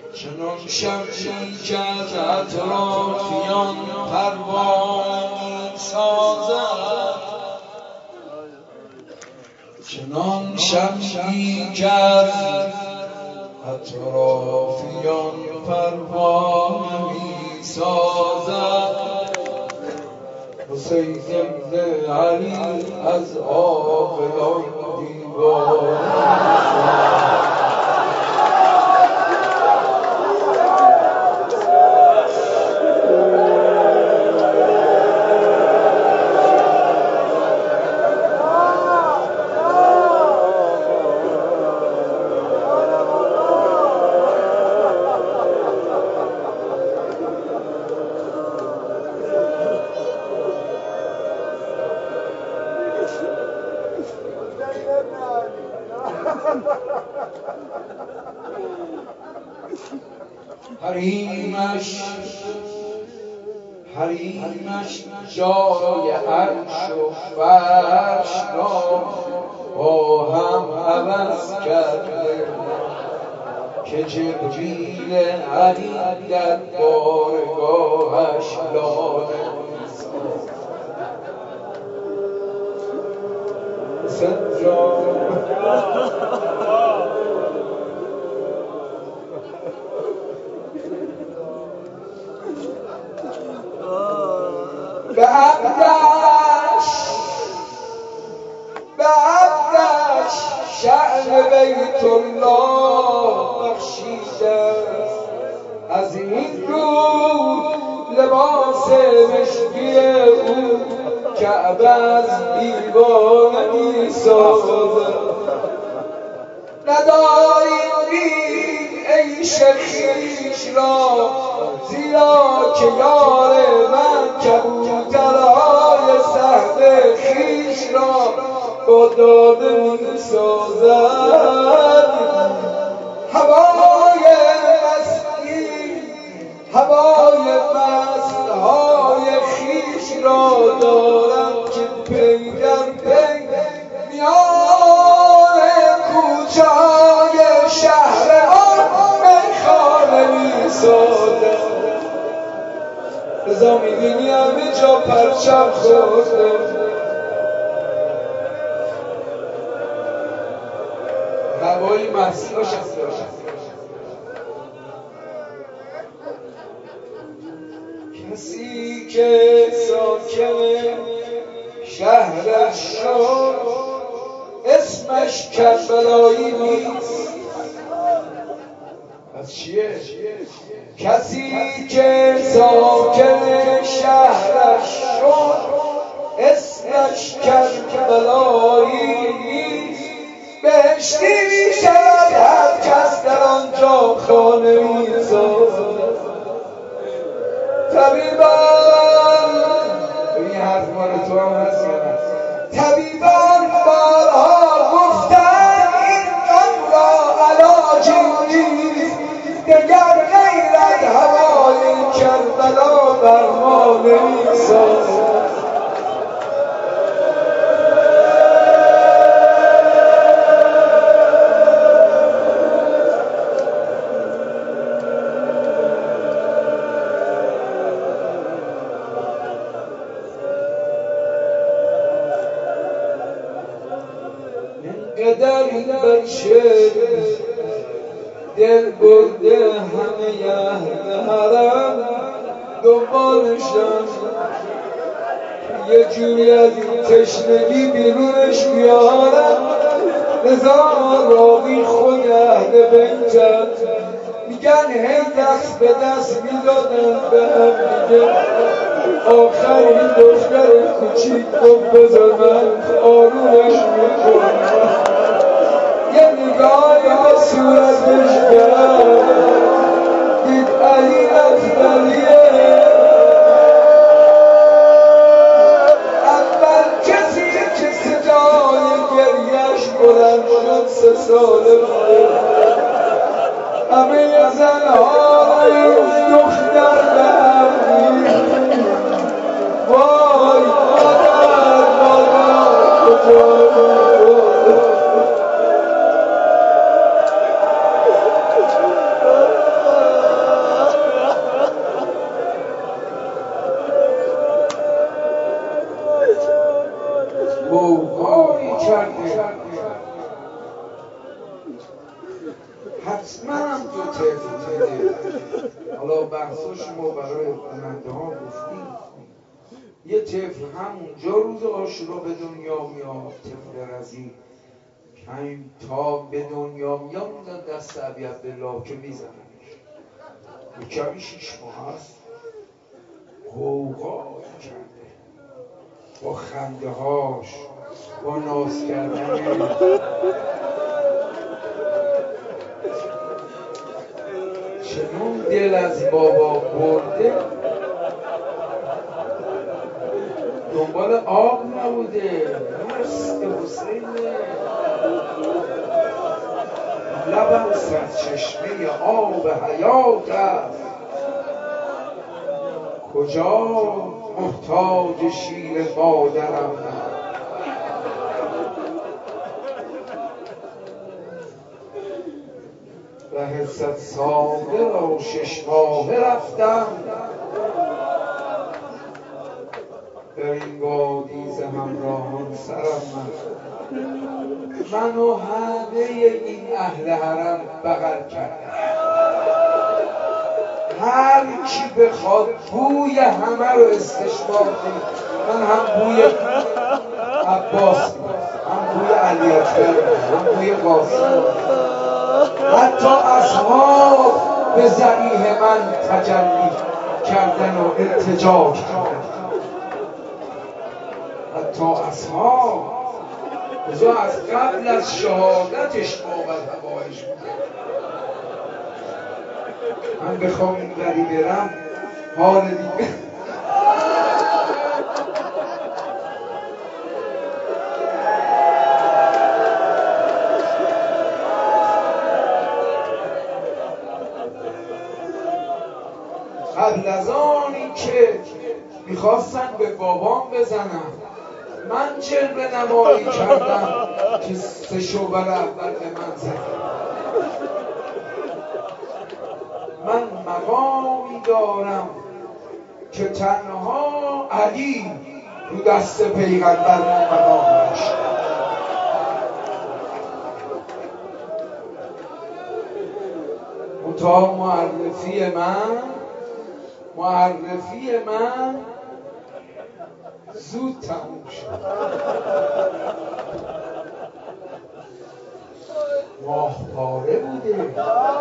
چنان شمعی که از اطرافیان پروانه سازد، چنان شمعی که از اطرافیان پروانه سازد. حسین ابن علی از عاقلان دیوانه حریمش جای عرش و فرش را با هم عوض کرده که جبریل علی در بارگاهش لاله به عبدش شأن بیت الله بخشیده، از این رو لباس مشکی او کعبه از دیوانه می سازد. نداریم دید عیش خویش را، زیرا که یار من کبوترهای سهل خویش را با داده می سازد. هوای مستهای خویش را دارم که پی در پی میان کوچه های شهر آن میخانه می سازد. ازا میبینی همه جا پرچم خورده، هوایی مسیحاش هست. کسی که ساکن شهرش شد اسمش کربلایی نیست. از چیه؟ کسی که ساکن شهرش شد اسمش کربلایی نیست. بهشتی می شود هر کس در آنجا خانه می سازد. طبیبان این حرف مال تو هم هست یا نه؟ طبیبان بارها گفتن این غم را علاجی نیست، دگر غیر از هوای کربلا بر ما نمی سازد. قدر این بچه دل برده همه اهل حرم دنبالشن، یه جوری از این تشنگی بیرونش بیارن. لذا راوی خود اهل بیتن میگن هی دست به دست میدادن به هم دیگه. آخر این دختر کوچیک گفت بذار من آرومش میکنم. یه نگاهی به صورتش کرد، دید علی اکبریه. اول کسی که صدای گریهش بلند شد 3 ساله بود. همه زنها این دختر به هم دید. وای مادر کجا بود؟ حتما هم تو طفل بده. حالا بحثاشو برای کننده ها گفتیم. یه طفل همونجا روز عاشورا به دنیا میاد، طفل رضیع تا به دنیا میاد میدن دست ابی عبدالله که میزننش. کمی 6 ماه هست، غوغا کرده با خنده هاش، با ناز کردن. چنون دل از بابا برده، دنبال آب نبوده، مست حسینه. لبم سرچشمه آب حیات است، کجا محتاج شیر مادرم من. ره 100 ساله را 6 ماهه رفتم، در این وادی ز همراهان سرم من و همه این اهل حرم بغل کردم. هر کی بخواد بوی همه رو استشمام کنه، من هم بوی عباس، هم بوی علی اکبر، هم بوی قاسم. حتی اصحاب به ضریح من تجلی کردن و التجا کردن. حتی اصحاب اوضاع از قبل از شهادتش باور هوایش بوده. من بخوام این وری برم حال دیگه. قبل از آنی که میخواستن به بابام بزنم، من جلوه نمایی کردم که 3 شعبه اول به من زد. من مقامی دارم که تنها علی رو دست پیغمبر مقام داشت. تا معرفی من زود تموم شد. ماهواره بوده.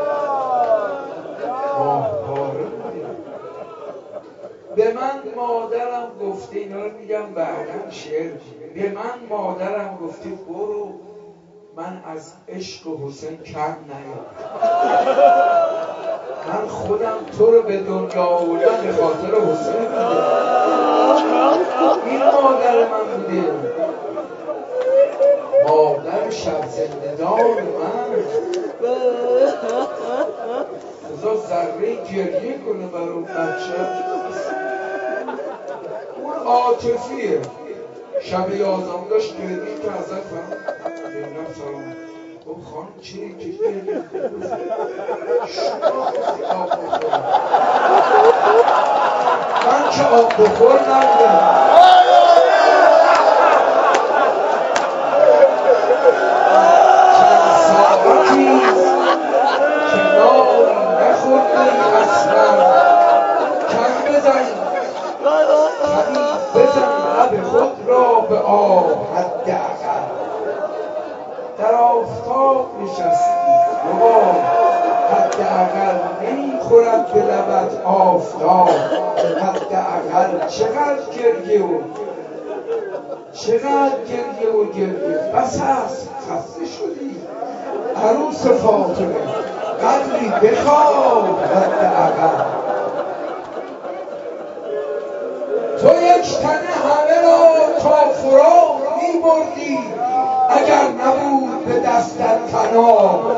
به من مادرم گفته، اینا رو میگم بعدم شعر، به من مادرم گفته برو، من از عشق حسین کم نیام. من خودم تو رو به دنیا آوردم به خاطر حسین بوده. این مادر من بوده، مادر شب زنده‌دار من. بذار ذره گریه کنه برای اون بچه. اون عاطفیه. شب 11 داشت گریه که ازت فرم سلام. خب خانم چیه که گریه من که آب بخور نبودم. چند ساعتی که ناری نخوردی اصلا، کم بزن لب خود را به آب. حداقل در آفتاب نشستی بابا، حداقل نمیخورد به لبت آفتاب. حداقل چقدر گریه بس هست، خسته شدی عروس فاطمه، قدری بخواب. حداقل تو یک تنه همه را تا فراق میبردی، اگر نبود به دستت طناب.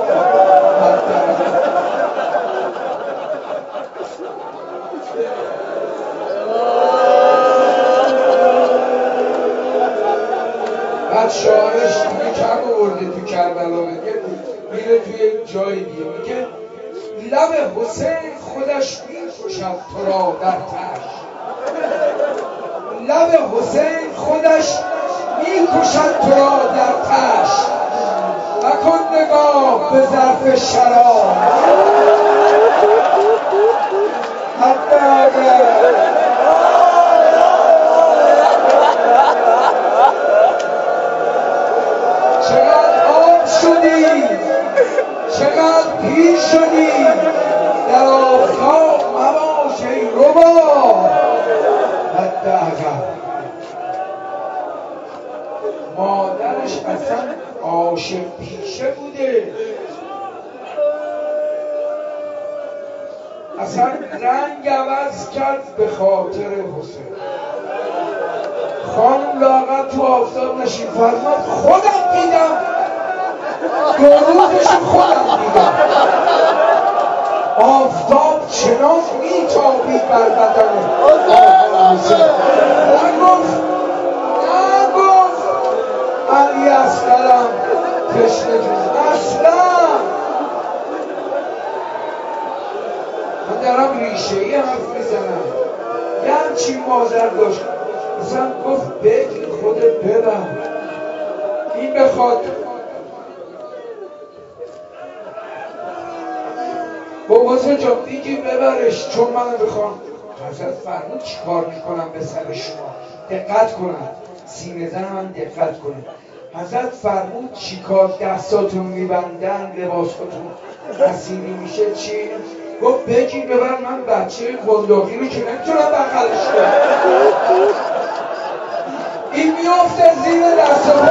بعد شاعرش دیگه کم آورده تو کربلا، میره توی جای دیگه میگه لب حسین خودش میکشد تو را در تش. لب حسین خودش میکشد تو را در تش. نکن نگاه به ظرف شراب حتی اگر چقدر آب شدی چقدر پیر شدی در آفتاب مباش ای ربا حتی اگر مادرش اصلا عاشق پیشه بوده اصلا رنگ عوض کرد به خاطر حسین خانم لاغر تو آفتاب نشین فرماد خودم دیدم دو روزش خودم دیدم آفتاب چنان میتابید بر بدن آقا حسین نگفت علی اصغرم تشنه جز اصلا من دارم ریشه‌ای حرف میزنم یه همچین مادر داشت مثلا گفت بگی خودت ببر این بخواد با حسین جان بگی ببرش چون من بخوام حضرت فرمود چی کار میکنم به سر شما دقت کنم سینه زن من دقت کنید حضرت فرمود چیکار دستاتون میبندن لباساتون اسیری میشه چی؟ گفت بگی ببر من بچه قنداقی رو که نمیتونم بغلش کنم این میافته زیر دست و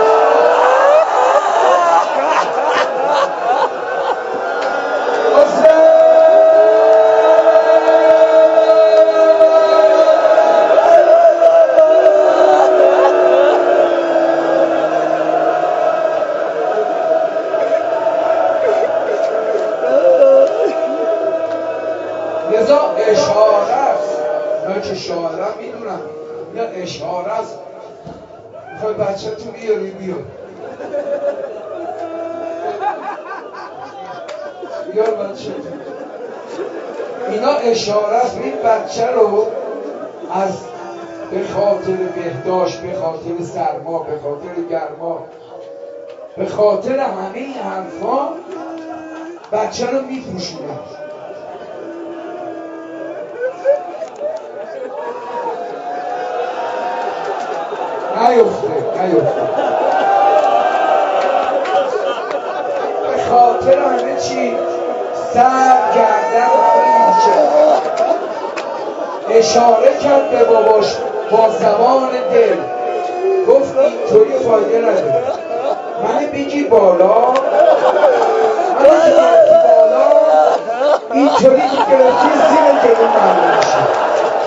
شاعرم میدونم یا اشاره است میخوای بچه تو بیاری بیار بچه اینا اشاره است این بچه رو از به خاطر بهداشت به خاطر سرما به خاطر گرما به خاطر همه این حرفا بچه رو میپوشونن نیفته به خاطر همه چی سر گردن همه میشه اشاره کرد به باباش با زبان دل گفت اینطوری فایده نداره من بگی بالا اینطوری که گرفتی زیر جلو معلوم میشه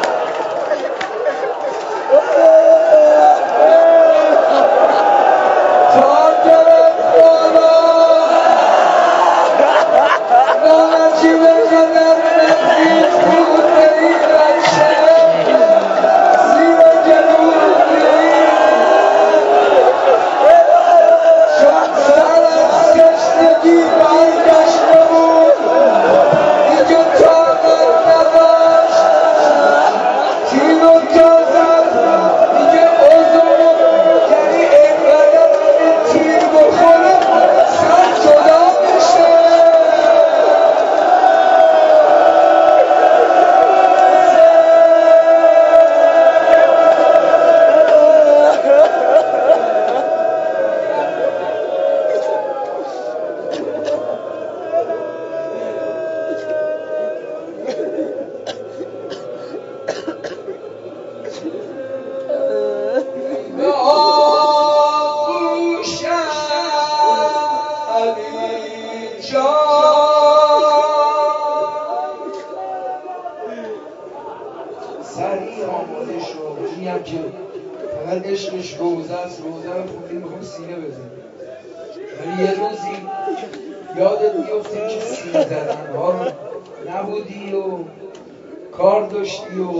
سریع آماده شو اینیم که فقط عشقش روزه است روزه رو خوبی میخوام سینه بزنیم ولی یه روزی یادت میفته که سینه زدن ها رو نبودی و کار داشتی و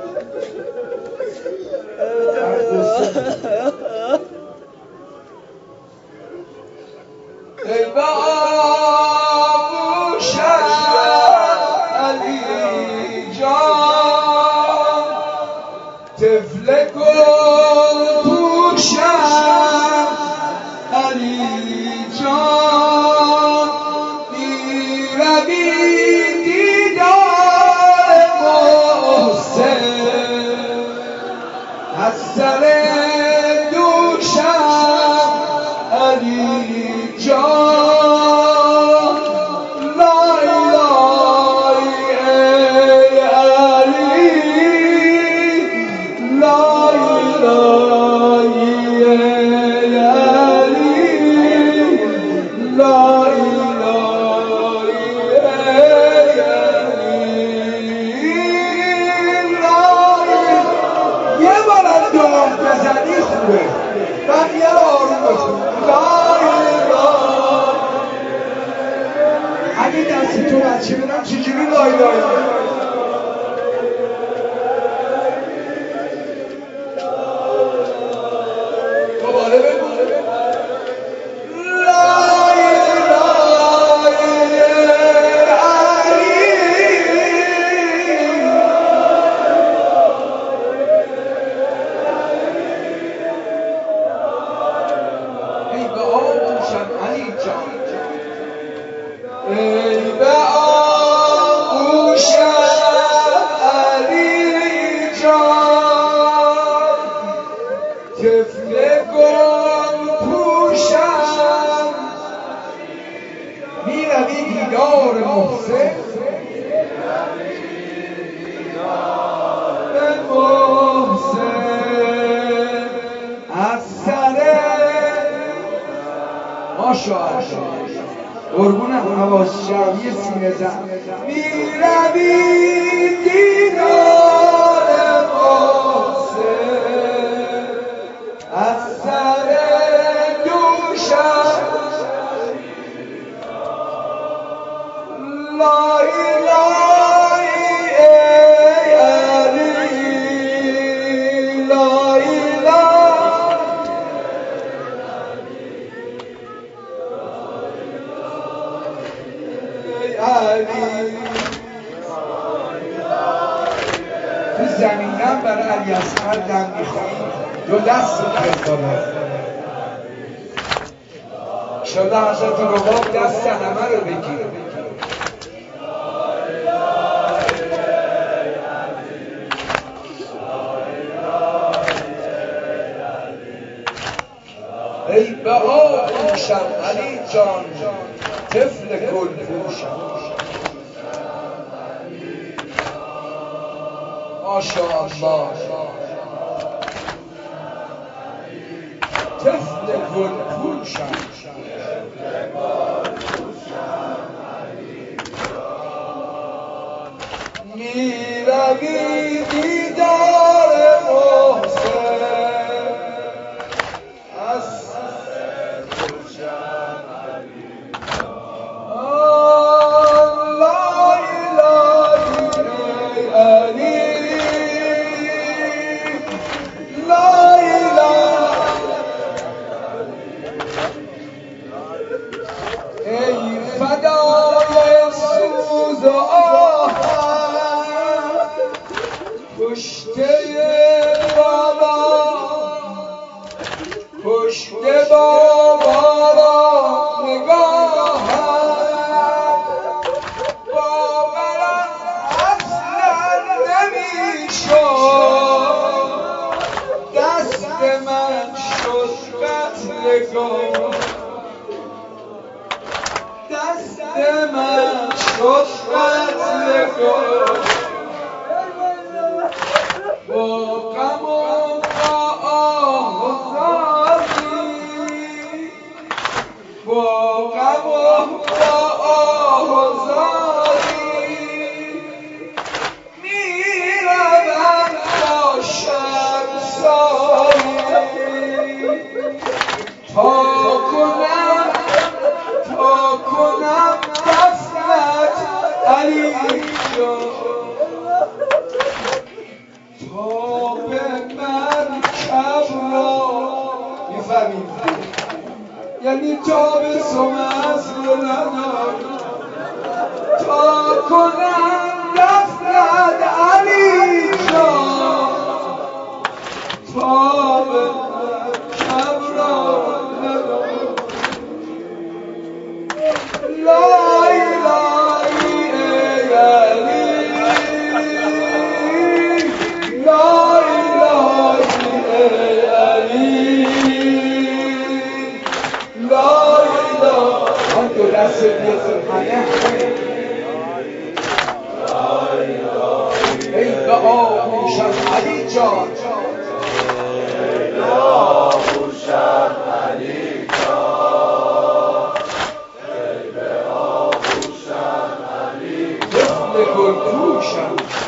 ای بابوشم علی جان طفل گل پوشم علی جان میروی دیدار محسن از سر دوشم علی جان لا اله ای علی لا اله ای علی لا اله ای علی یه بار از دعا بزنی خوبه بقیه رو آروم بخون لا اله اگه دست تو بچه بدم چجوری لا اله دوباره بگو لا اله ای علی ای به آغوشم علی جان ای به آغوشم علی جان طفل گل پوشم میروی دیدار محسن به محسن از سر ماشاءالله قربونم حواس شهری سینه زن میروی دیدار محسن از سر دوشم لا اله ای علی لا اله ای علی تو زمینم برای علی اصغر دم میخوام دو دست بزنم شده حضرت رباب دست همه رو بگیر ای به آغوشم علی جان طفل گل پوشم ماشاءالله طفل گل پوشم میروی دیدار محسن از لا اله ای علی لا اله ای فدای سوز و آهم کشته بابا کشته بابا را نگاهم باورم اصلا نمیشد دست من شد قتلگاه دست من شد قتلگاه با غم و با آه و زاری با غم و با آه و زاری میروم با شرمساری تا کنم دفنت علی جان تا به مرکب را میفهمید یعنی تا به سمسلنا تا کنم دفنت علی جان تا به مرکب را لا اله گل پوشم